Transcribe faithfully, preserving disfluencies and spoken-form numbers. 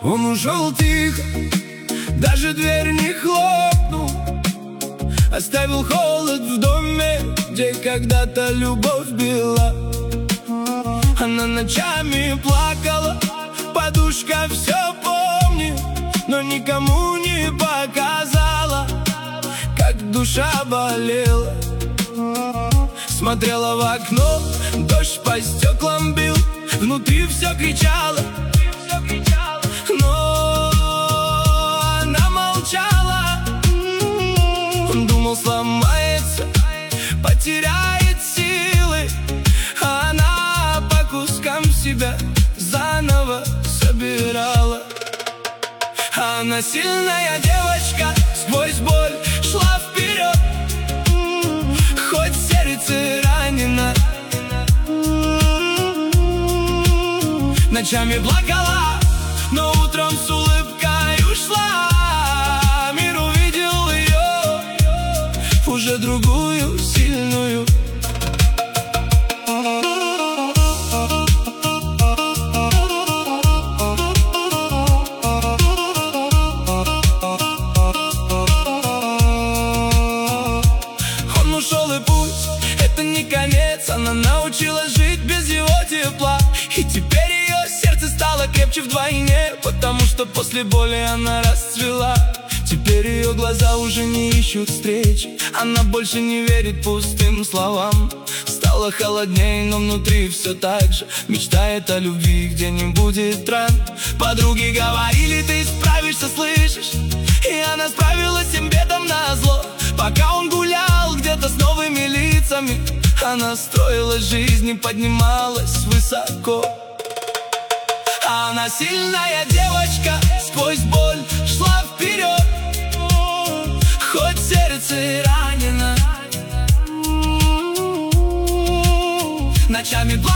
Он ушел тихо, даже дверь не хлопнул, оставил холод в доме, где когда-то любовь была. Она ночами плакала, подушка все помнит, но никому не показала, как душа болела. Смотрела в окно, дождь по стеклам бил, внутри все кричало, но она молчала. Он думал, сломается, потеряет силы, а она по кускам себя заново собирала. Она сильная девочка, сквозь боль шла вперед, хоть сердце ранено. Ночами плакала, но утром с улыбкой ушла. Мир увидел ее, уже другую, сильную. Он ушел, и пусть это не конец, она научилась жить без его тепла. И теперь ее сердце стало крепче вдвойне, потому что после боли она расцвела. Теперь ее глаза уже не ищут встреч, она больше не верит пустым словам. Стало холодней, но внутри все так же мечтает о любви, где не будет ран. Подруги говорили, ты справишься, слышишь? И она справилась всем бедам назло. Пока он гулял где-то с новыми лицами, она строила жизнь и поднималась высоко. Она сильная девочка, сквозь боль шла вперед, хоть сердце и ранено. Ночами